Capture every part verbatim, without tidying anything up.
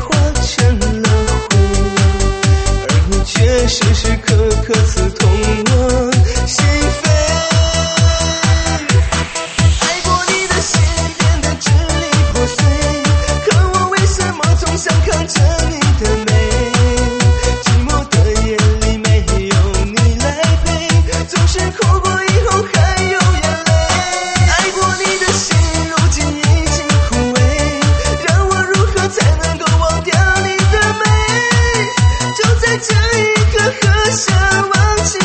化成了灰，而你却时时刻刻刺痛我心扉。爱过你的心变得支离破碎，可我为什么总想看着你的美？寂寞的夜里没有你来陪，总是哭过以后还有眼泪。爱过你的心如今已经枯萎，让我如何才能够忘掉你的美？就在这一刻，喝下忘记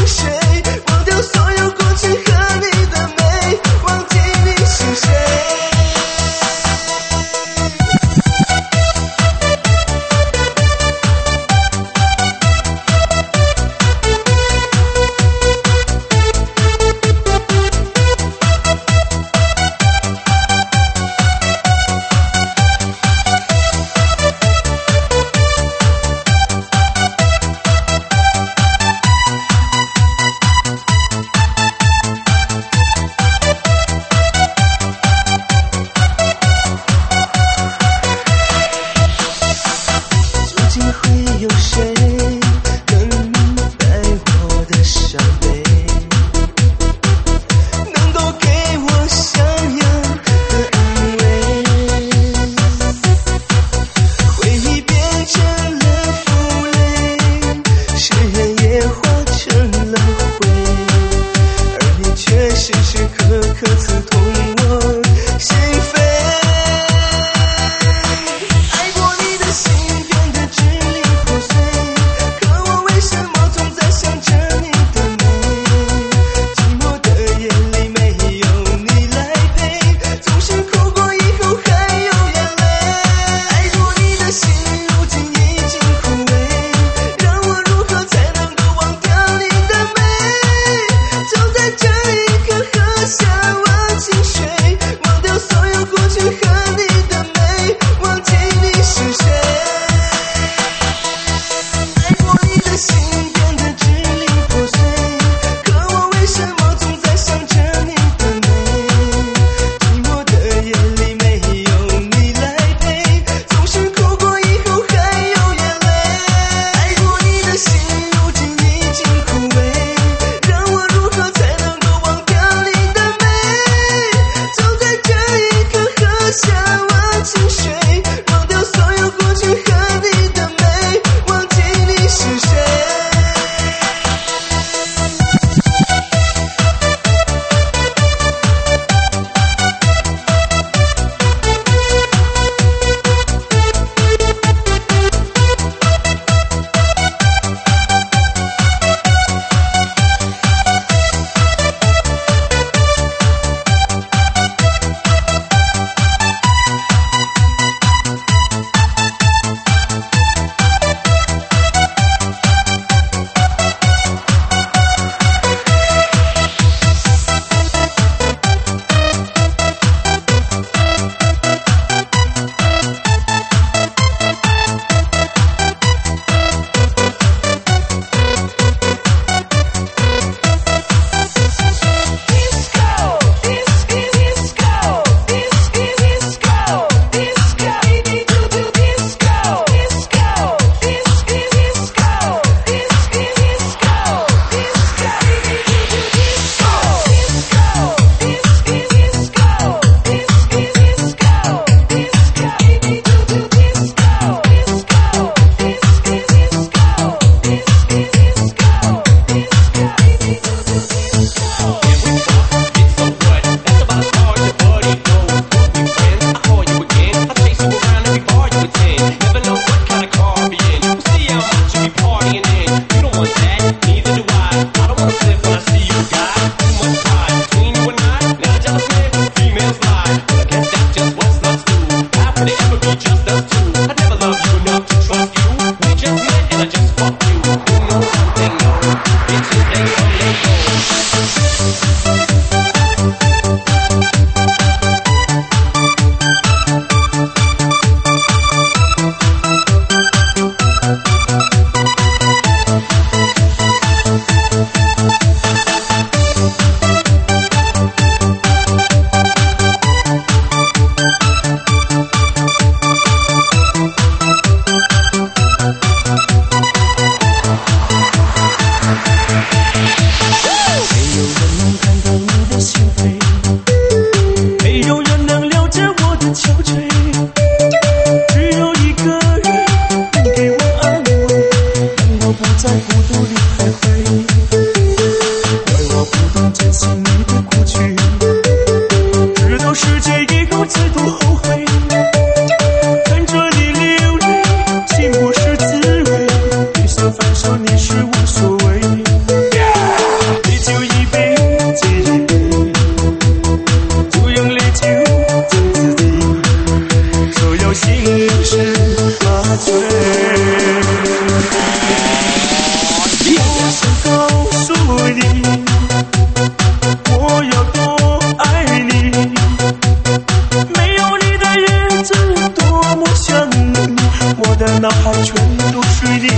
的脑海全都是你，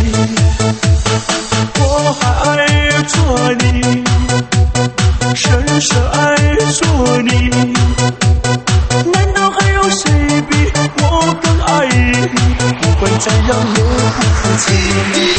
我还爱着你，深深爱着你，难道还有谁比我更爱你？不管怎样也不服气。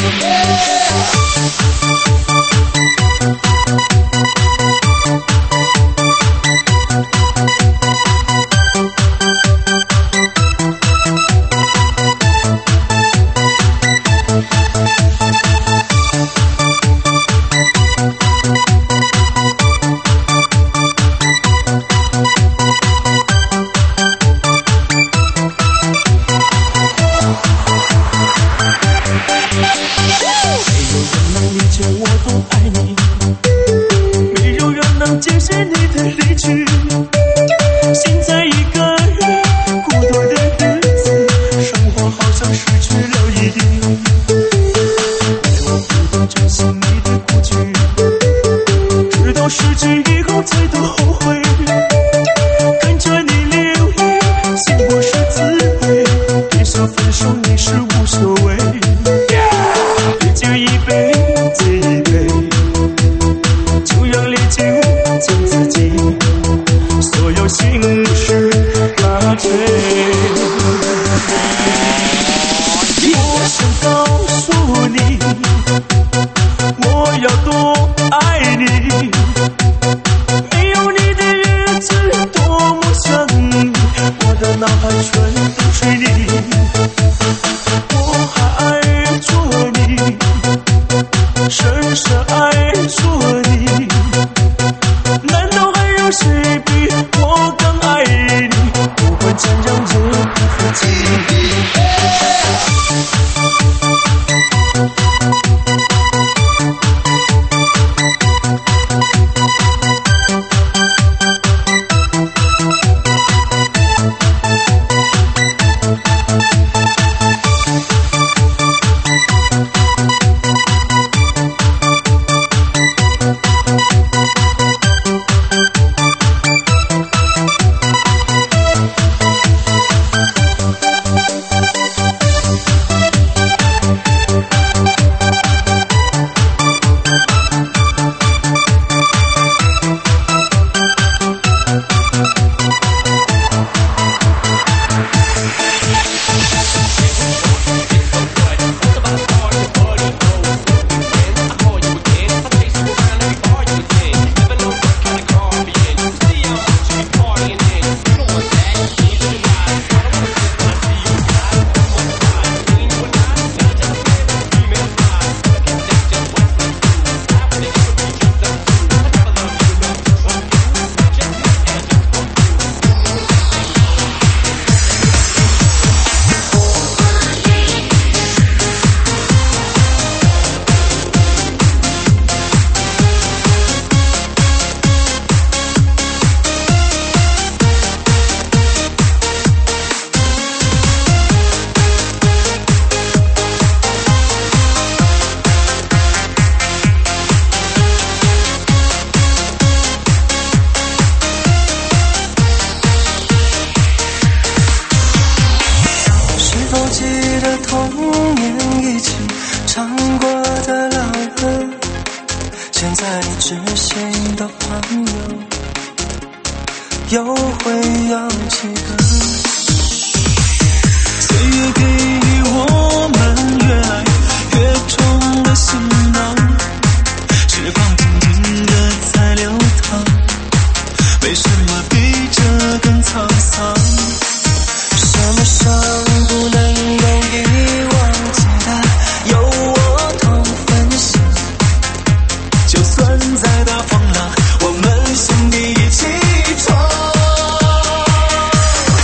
再大风浪，我们兄弟一起闯。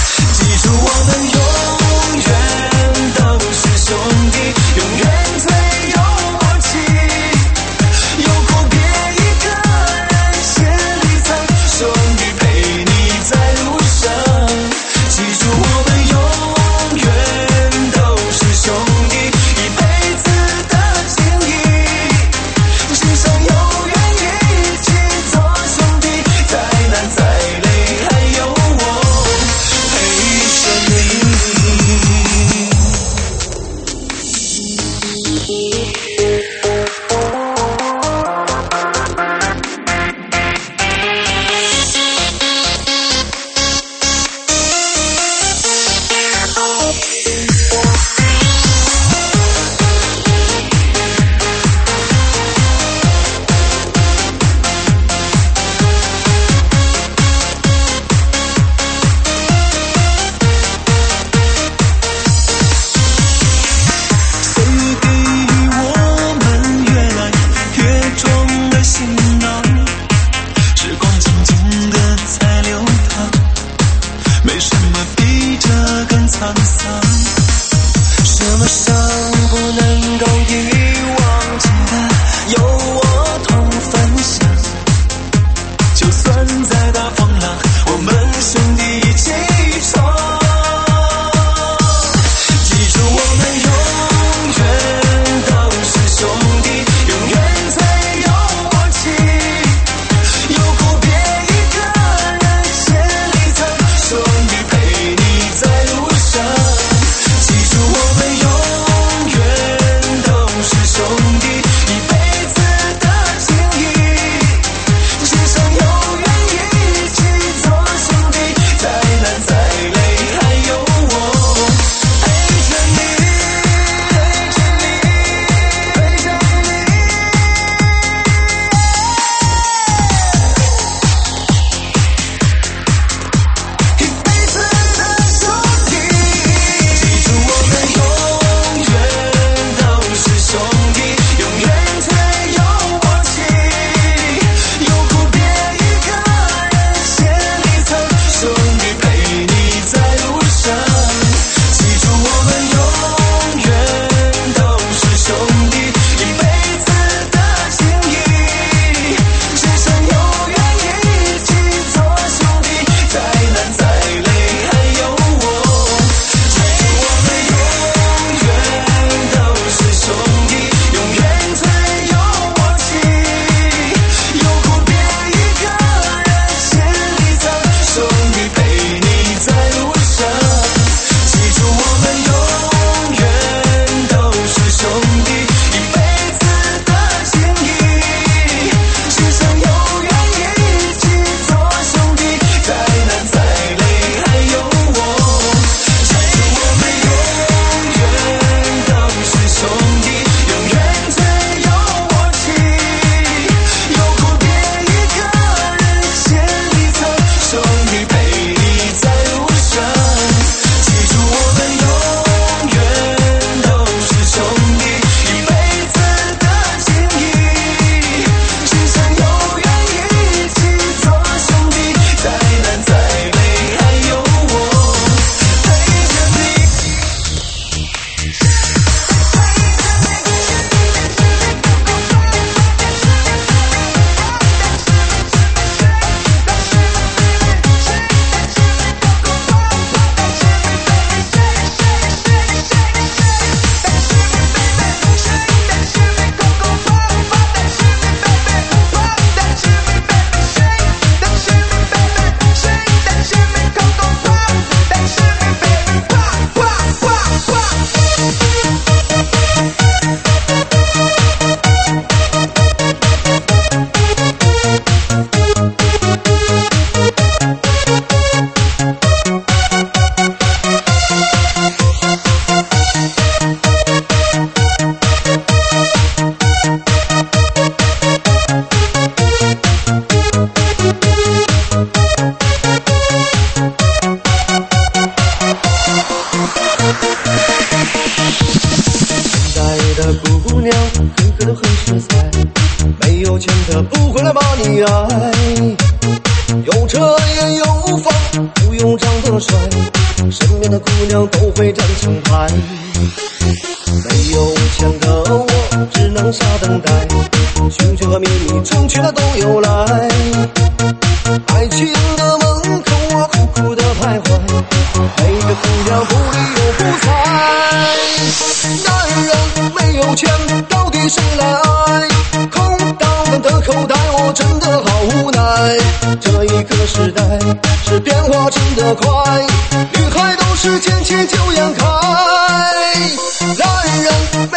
有车也有房，不用长得帅，身边的姑娘都会站成排。没有钱的我只能傻等待，寻寻和觅觅争取的都有来。爱情的门口我苦苦的徘徊，每个姑娘不理又不睬。男人没有钱到底谁来爱，空荡荡的口袋我真的好无奈。这一个时代是变化真的快，女孩都是见钱就眼开。男人没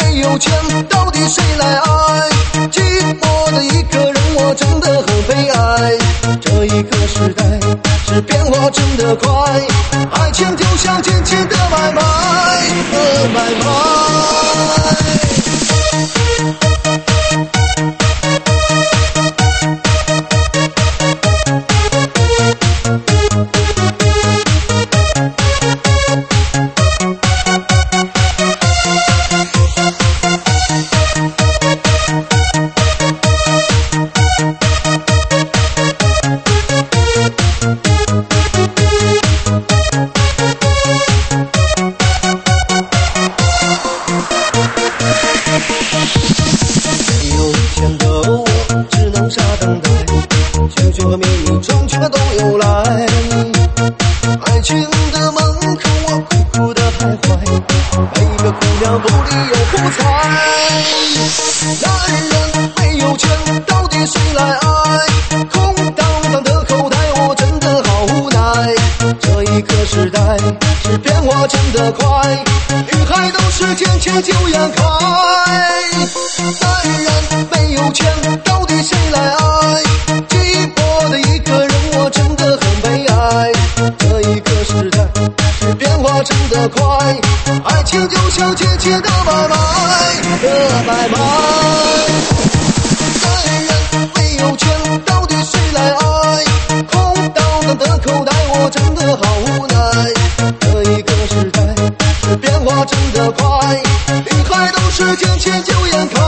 没有钱，到底谁来爱？寂寞的一个人，我真的很悲哀。这一个时代是变化真的快，爱情就像金钱的买卖，呃买卖。就眼开，男人没有钱，到底谁来爱？寂寞的一个人，我真的很悲哀。这一个时代是变化真的快，爱情就像金钱的买卖，的买卖。男人没有钱，到底谁来爱？空荡荡的口袋，我真的好无奈。这一个时代是变化真的快。是见钱就眼开，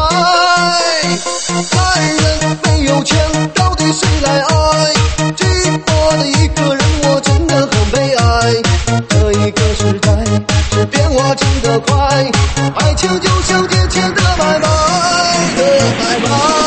男人没有钱，到底谁来爱？寂寞的一个人，我真的很悲哀。这一个时代是变化真的快，爱情就像金钱的买卖，的买卖。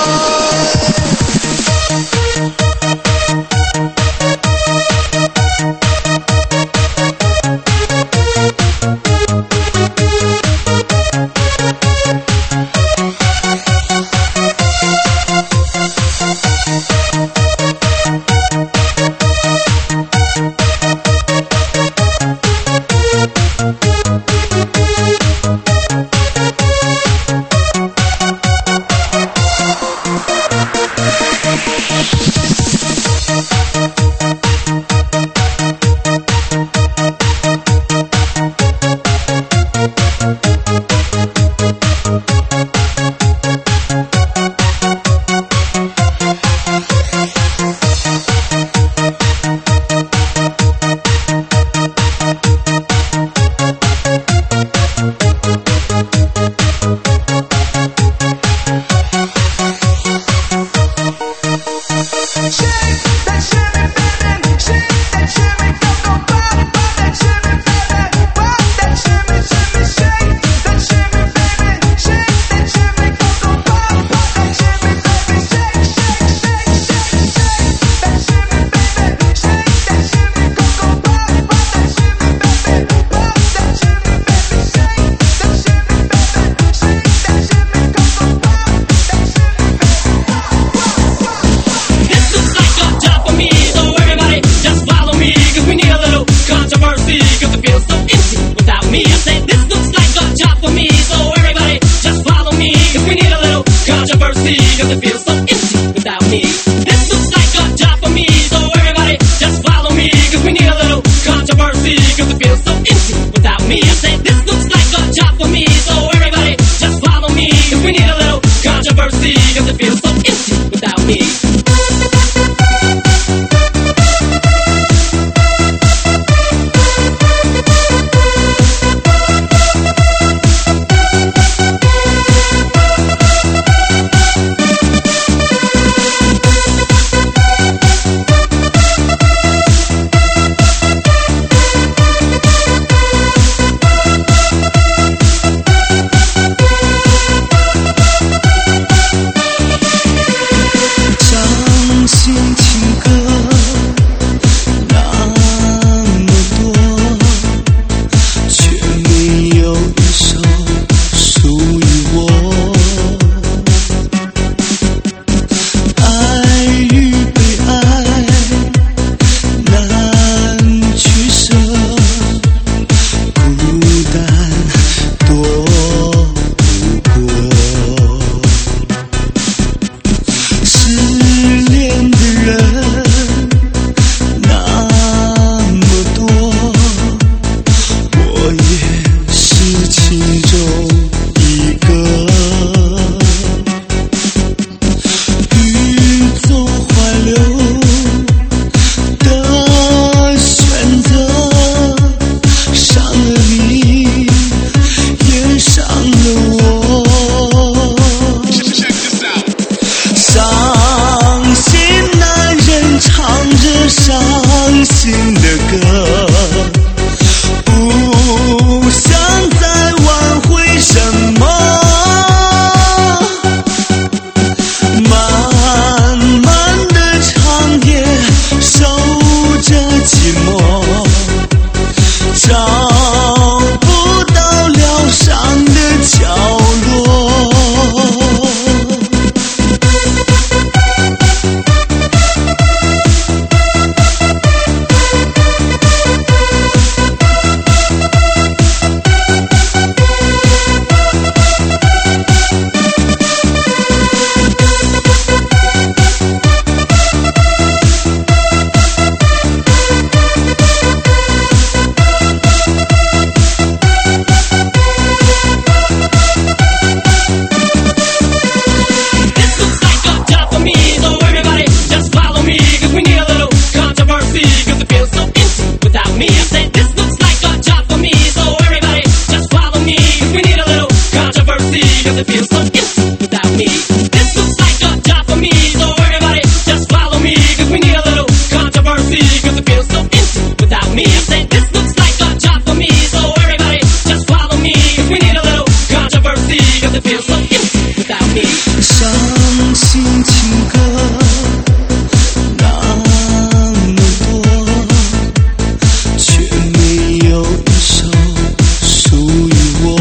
cause it feels so empty without me. This looks like a job for me, so everybody just follow me, cause we need a little controversy, cause it feels so empty without me. I said this looks like a job for me, so everybody just follow me, cause we need a little controversy, cause it feels so empty without me. 伤心情歌那么多，却没有一首属于我。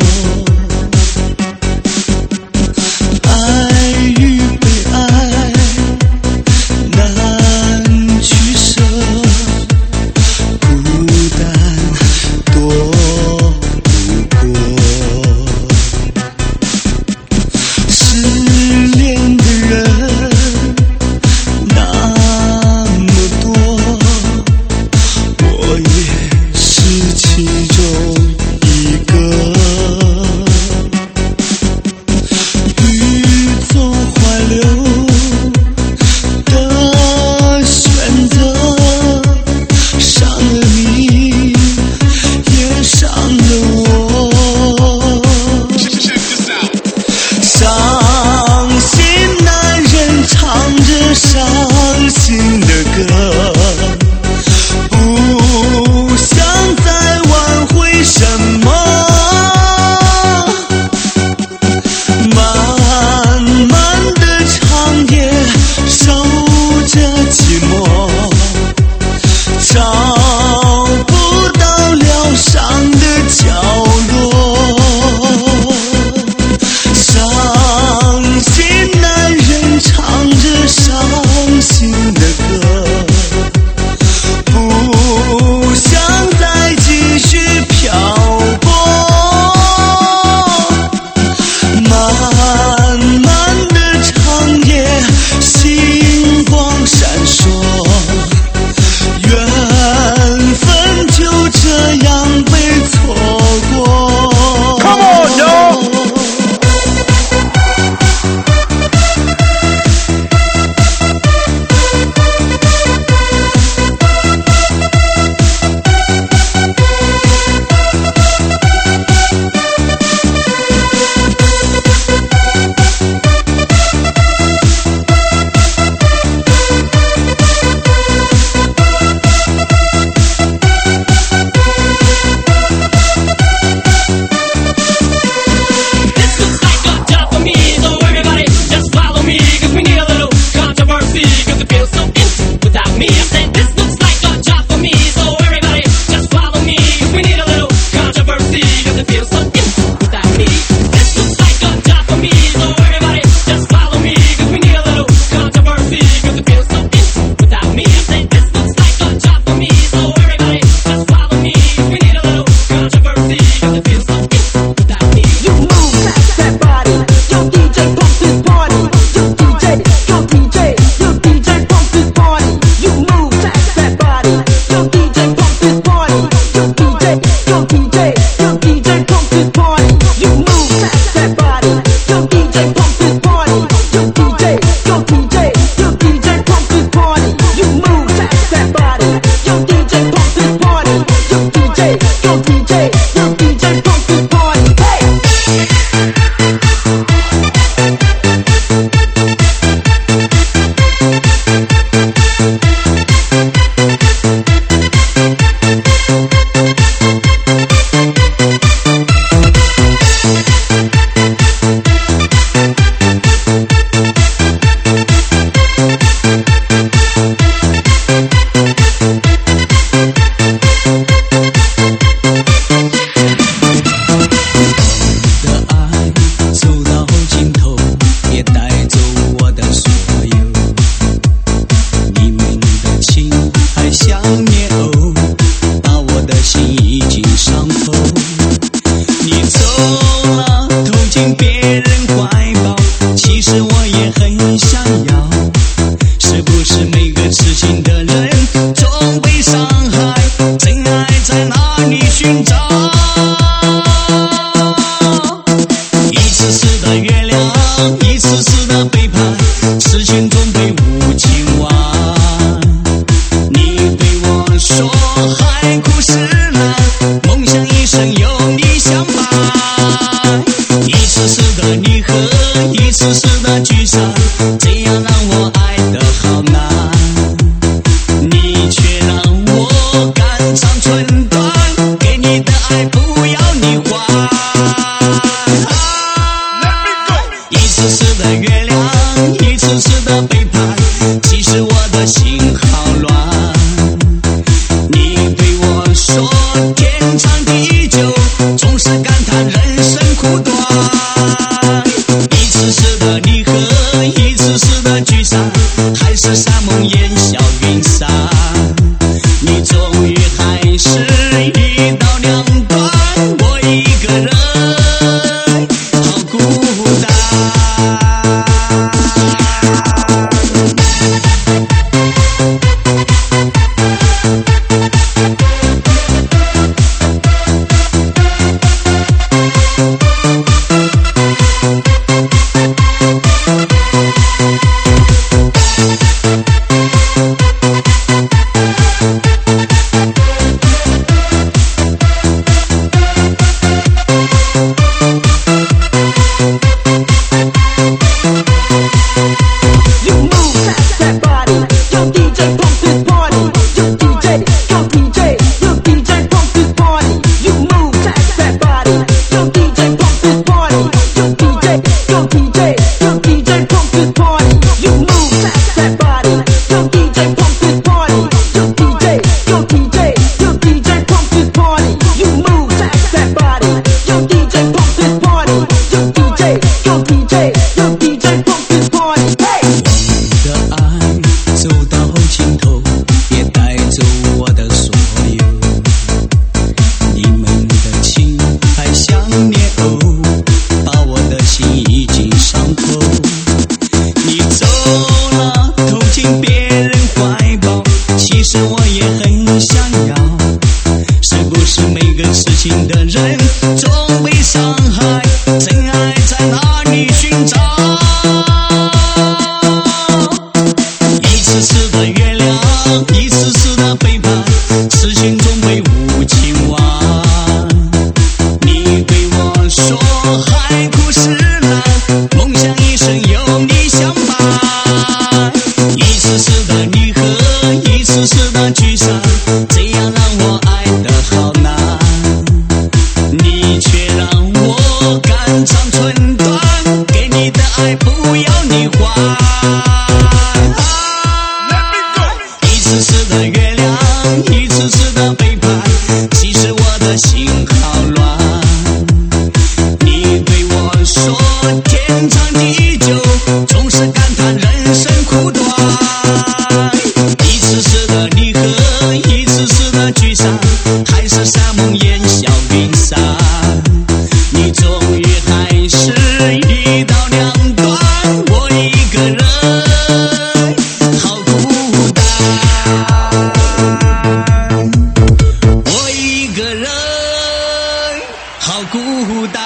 爱与被爱难取舍，孤单多不过。失恋的人那么多，我也是其中一个。欲走还留的选择，伤了你，也伤了我。伤心男人唱着伤心的歌，不想再挽回什么。漫漫的长夜，守着寂寞，找不到疗伤的角落。伤心男人唱着伤心的歌，不想再继续漂泊。漫漫的长夜，星光闪烁，缘分就这样被错过。Come on, yo! This looks like a job for me, so everybody just follow me, cause we need a little controversy, cause it feels so empty without me. I said this looks like a job for me, so everybody just follow me, cause we need a little controversy, cause it feels so empty without me. This looks like a job for me, so everybody just follow me, cause we need a little controversy, cause it feels so empty without me. I said this looks like a job for me, so everybody just follow me, cause we need a little controversy, cause it feels so empty without me. You move past that body, yo D J pump this party, yo D J, yo D J, yo D J pump this party. You move past that body, yo D J pump this party, yo D J, yo D J, yo D J pump this party. You move past that body, yo D J pump this party, yo D J, yo D J, yo D J pump this party. You move past that body, yo D J pump this party, yo D J, yo D J, yo D J pump this party. Hey! 是的长春短，给你的爱不要你还。一次次的月亮，一次次的背叛，其实我的心好乱。你对我说天长地久，总是感叹人生苦短。一次次的离合，一次次的聚散，还是山盟烟消云散。你终于还是一刀两断，我一个人好孤单，我一个人好孤单。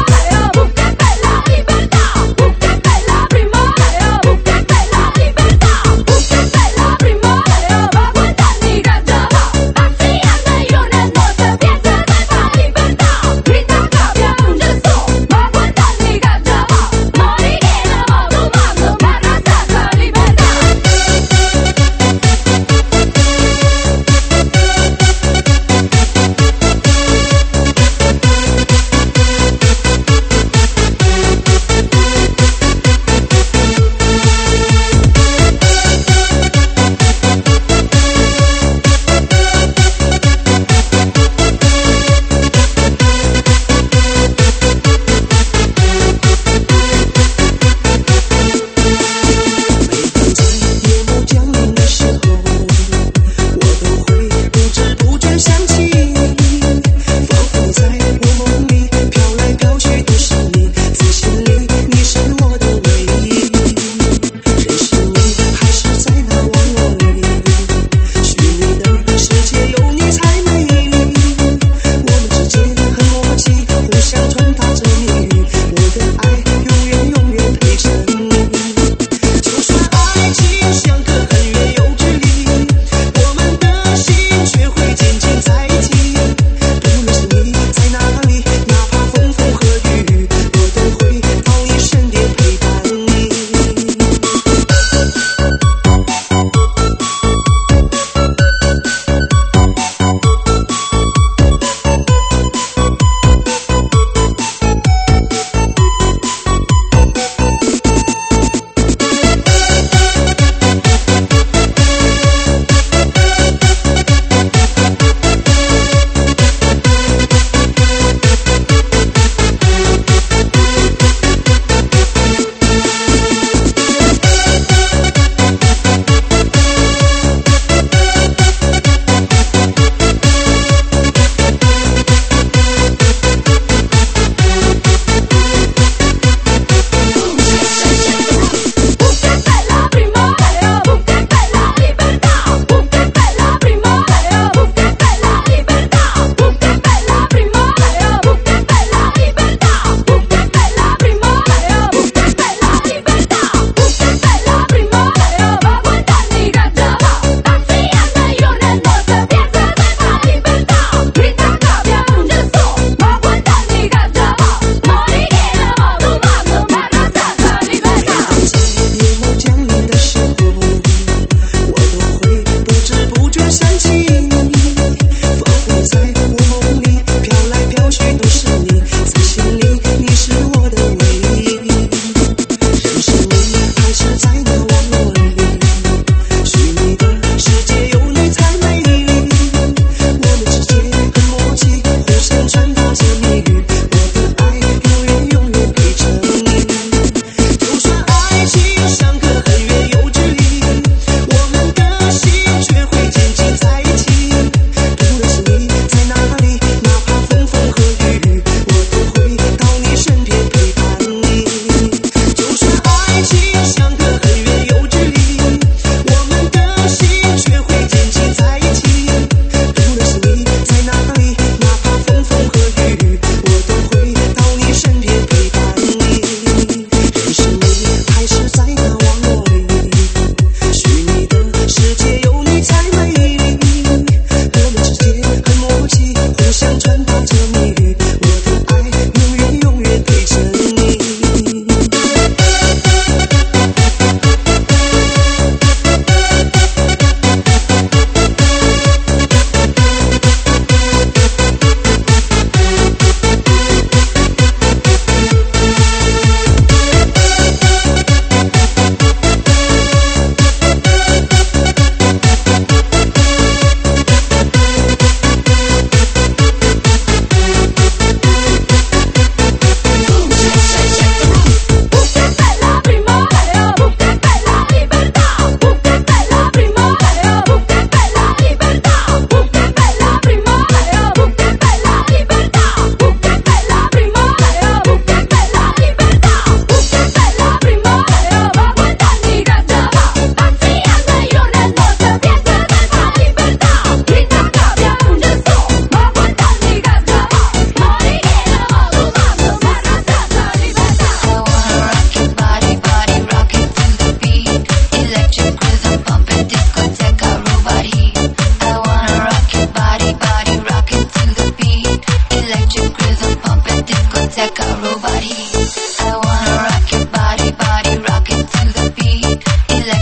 Libertad.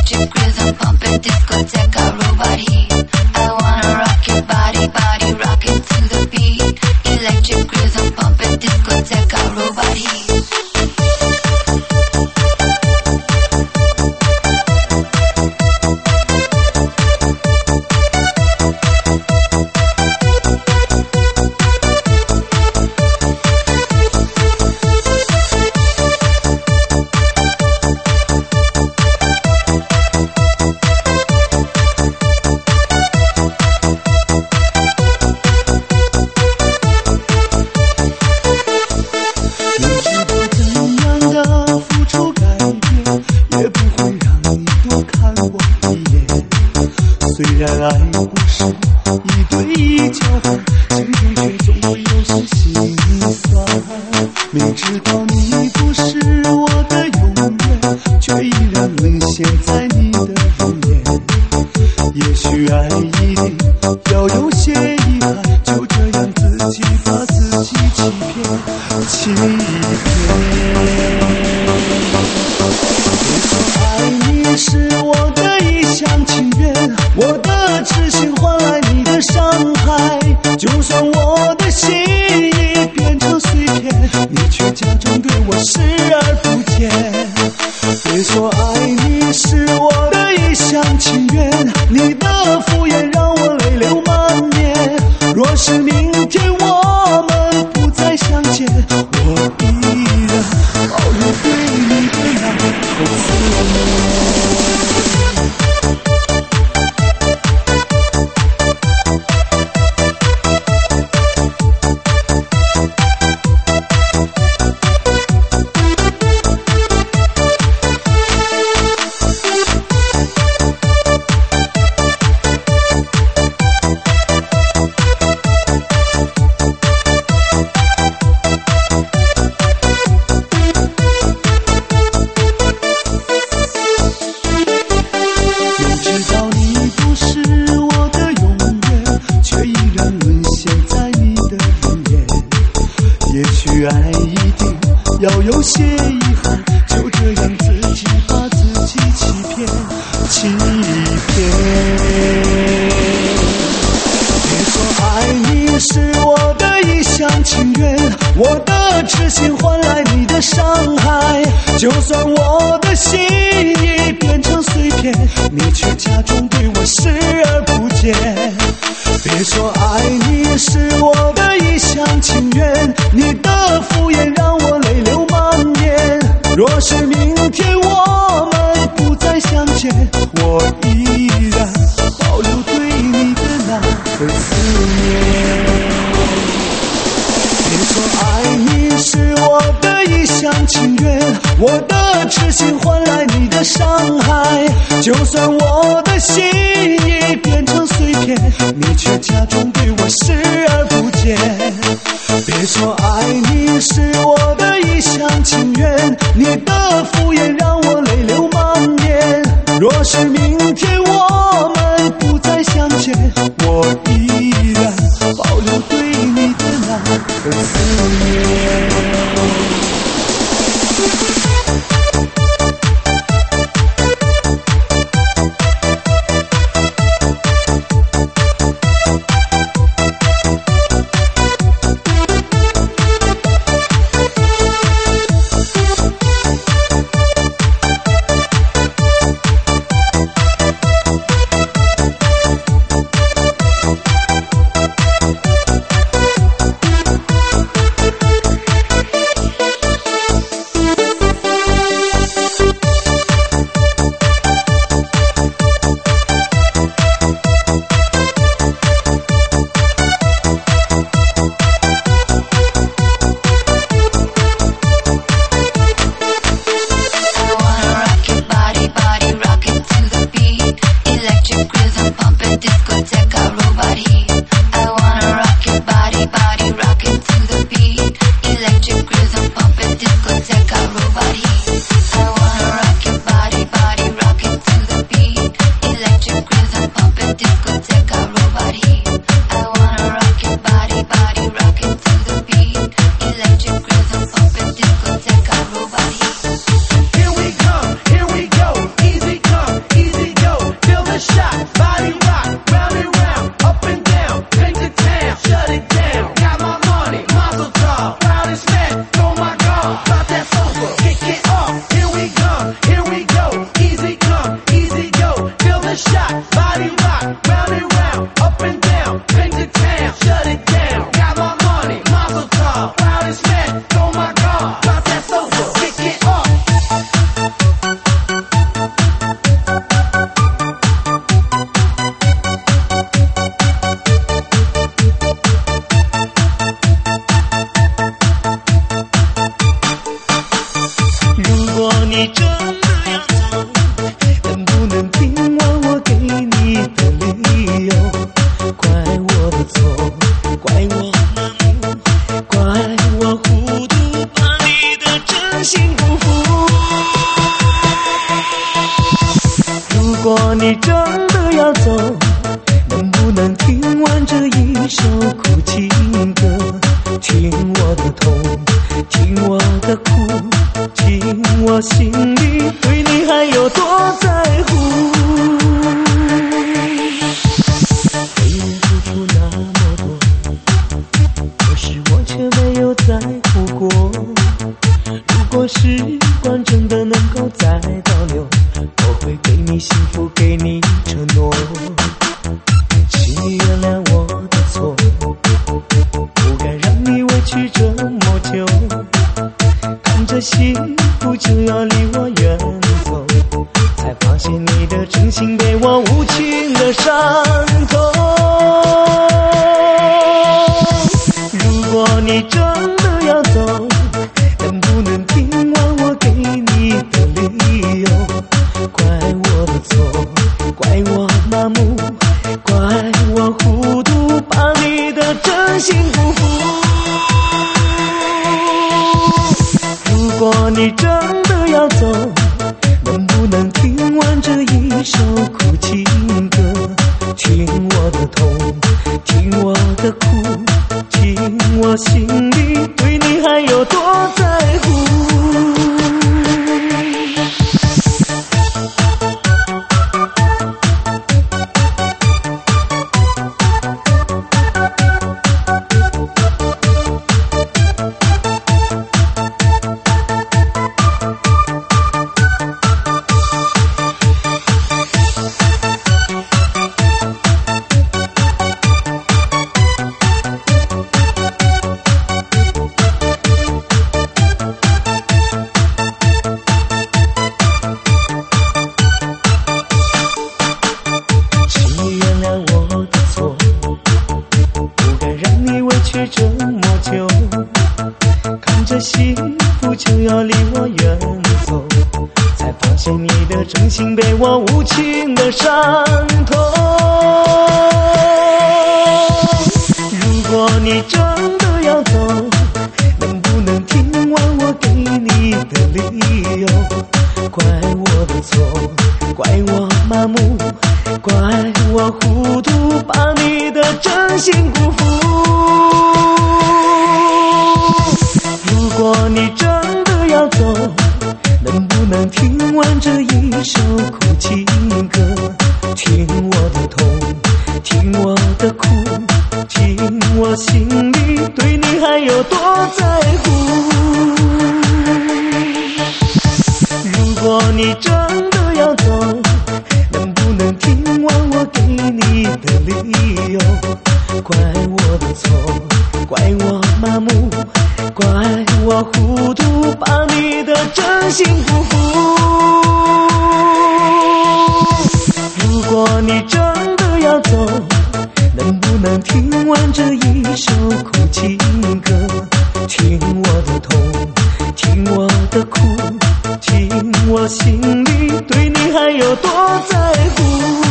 electric rhythm pumping discotheque robot heat. I wanna rock your body, body rocking to the beat. Electric rhythm pumping discotheque robot heat. 果你真的要走，能不能听完这一首苦情歌？听我的痛，听我的苦，听我心里对你还有多在乎。为人付出那么多，可是我却没有在乎过。如果时光真的能够再倒流，我会给你幸福，给你承诺。请你原谅我的错，不该让你委屈这么久。看着幸福就要离我远走，才发现你的真心被我无情的伤透。如果你真的要走，能不能听完我给你的理由？怪我的错，怪我麻木，怪我糊涂，把你的真心辜负。如果你真的要走，能不能听完这一首苦情歌？听我的痛，听我的苦，听我心里对你还有多在乎。幸福就要离我远走，才发现你的真心被我无情的伤透。如果你真的要走，能不能听完我给你的理由？怪我的错，怪我麻木，怪我糊涂，把你的真心辜负。如果你真的要走，能不能听完这一首苦情歌？听我的痛，听我的苦，听我心里对你还有多在乎。如果你真的要走，能不能听完我给你的理由？怪我的错，怪我麻木，怪我糊涂，把你的真心辜负。如果你真的要走，能不能听完这一首苦情歌？听我的痛，听我的苦，听我心里对你还有多在乎。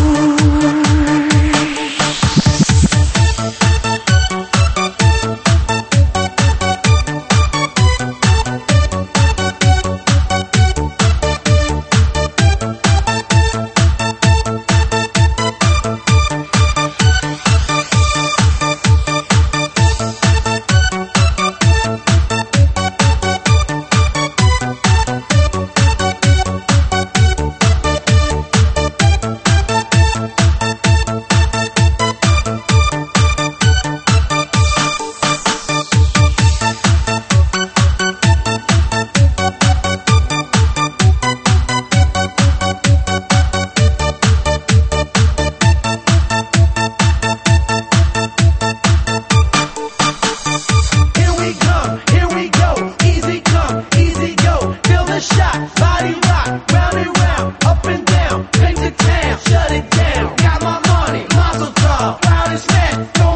Shut it down, got my money, mazel tov, proudest man.